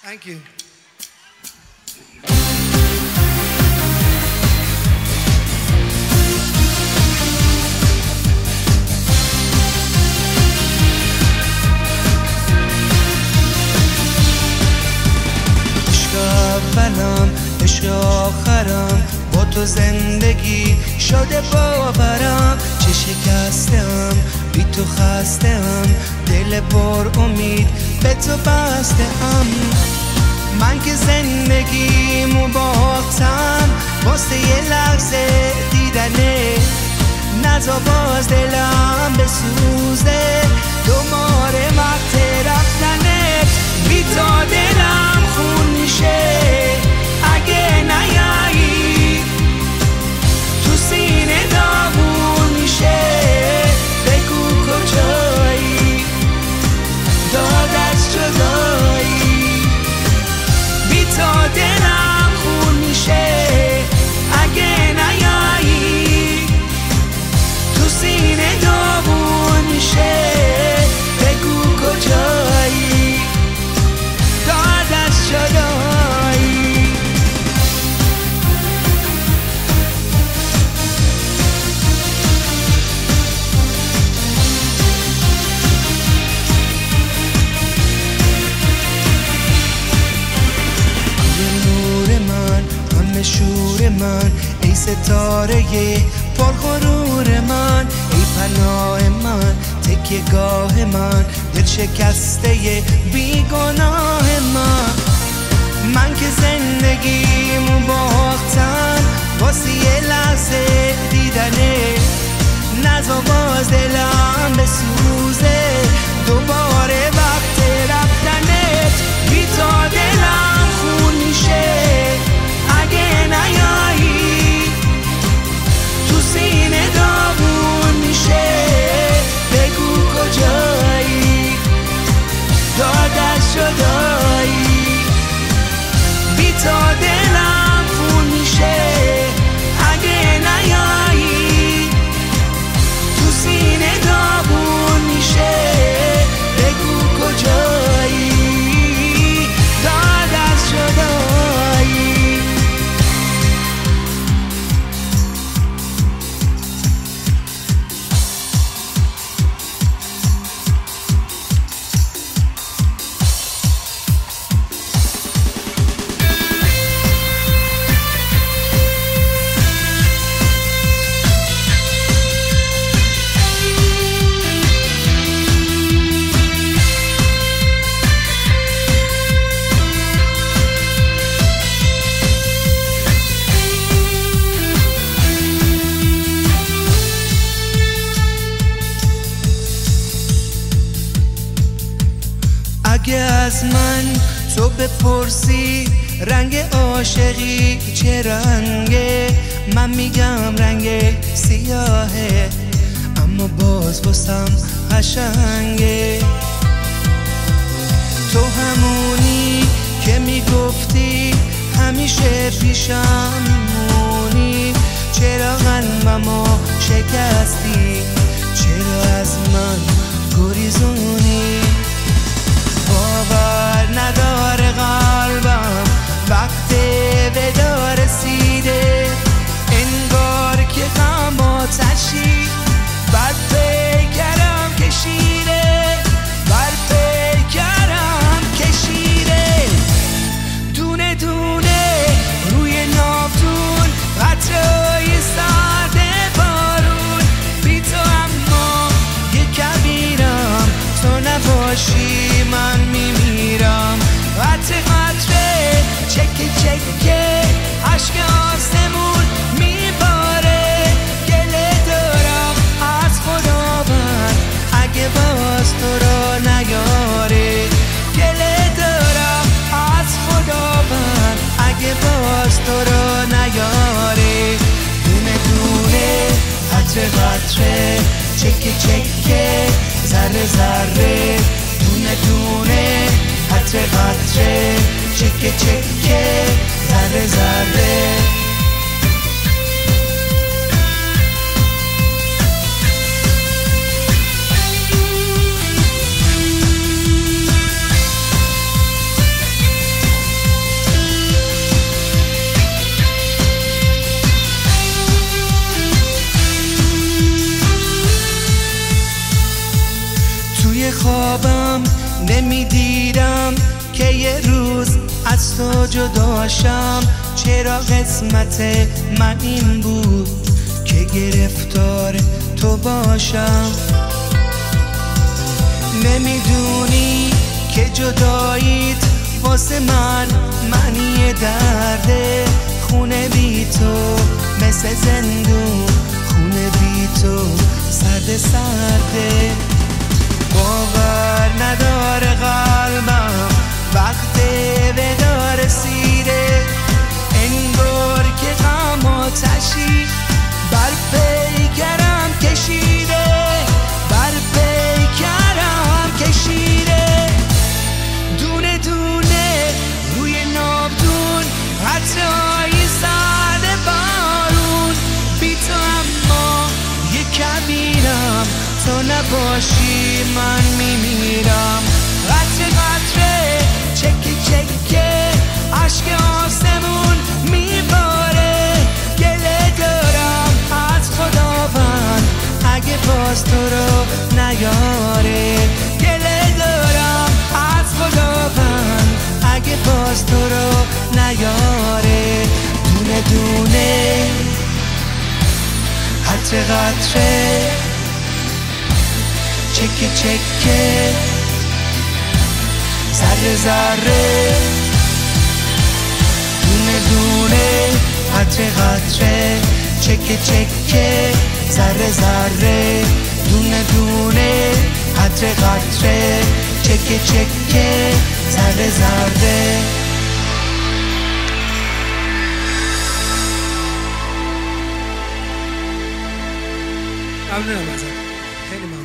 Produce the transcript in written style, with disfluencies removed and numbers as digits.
Thank you. اولم عشق آخرم با تو زندگی شده باورم چه شکستم بی تو خستم دل پر امید به تو بستم من که زندگیمو باختم واسه یه لحظه دیدنه نزا باز دلم بسوزه دوباره وقت رفتنه بی تا دلم خون میشه اگه نیایی تو سینه داغون میشه بگو کجایی داد از جدایی بی تا دلم خون میشه اگه نیایی تو سینه داغون میشه بگو کجایی داد از جدایی نور من همه شور من ای ستاره پرغرور من ای پناه من تکیه گاه من دل شکسته بیگناه من که زندگیمو باختم واسه یه لحظه دیدنه نزا باز دلم بسوزه دوباره وقت رفتنت بی تا دلم خون میشه اگه نیایی تو سینه داغون میشه بگو کجایی داد از جدایی بی تا دلم خون میشه اگه نیایی تو سینه داغون میشه بگو کجایی داد از جدایی اگه از من تو بپرسی رنگ عاشقی چه رنگه من میگم رنگ سیاهه اما باز واسم قشنگه تو همونی که میگفتی همیشه پیشم میمونی چرا قلبمو شکستی چرا از من گریزونی باور نداره قلبم وقت ودا رسیده انگار که غم آتشی بر پیکرم کشیده بر پیکرم کشیده دونه دونه روی نافتون قطرهای سرد بارون بی تو اما یه کبیرم تو نباشی من میمیرم قطره قطره چکه چکه عشق آسمون میباره گله دارم از خداوند اگه باز تو را نیاره گله دارم از خداوند اگه باز تو را نیاره دونه دونه قطره قطره چکه چکه ذره ذره دونه دونه قطره قطره چکه چکه ذره ذره که یه روز از تو جداشم، چرا قسمت من این بود که گرفتار تو باشم. نمیدونی که جداییت واسه من معنی درده. خونه بی تو مثل زندون، خونه بی تو سرد سرده. باور نداره قلبم وقت ودا رسیده، انگار که غم آتشی بر پیکرم کشیده، بر پیکرم کشیده. دونه دونه روی ناودون قطره‌های سرد بارون، بی تو اما یه کبیرم، تو نباشی من میمیرم. قطره قطره چکه چکه عشق آسمون میباره، گله دارم از خداوند اگه باز تو رو نیاره. گله دارم از خداوند اگه باز تو رو نیاره. دونه دونه قطره قطره چکه چکه ذره ذره، دونه دونه قطره قطره چکه چکه ذره ذره، دونه دونه قطره قطره چکه چکه ذره ذره. ممنونم ازت، خیلی ممنون.